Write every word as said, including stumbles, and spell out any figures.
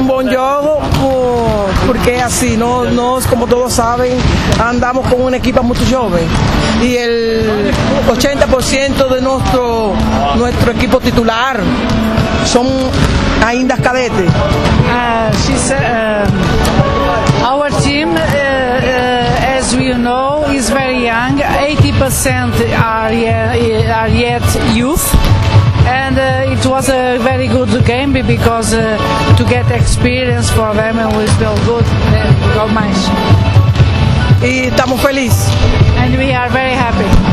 un buen juego porque así, no, no, como todos saben, andamos con un equipo muy joven y el ochenta por ciento de nuestro, nuestro equipo titular son ainda cadetes. Uh, she said, um, our team, uh, uh, as we know, is very young. eighty percent are, yet, are yet youth. And uh, it was a very good game because uh, to get experience for them and we feel good, uh, go mais. Y estamos felices. And we are very happy.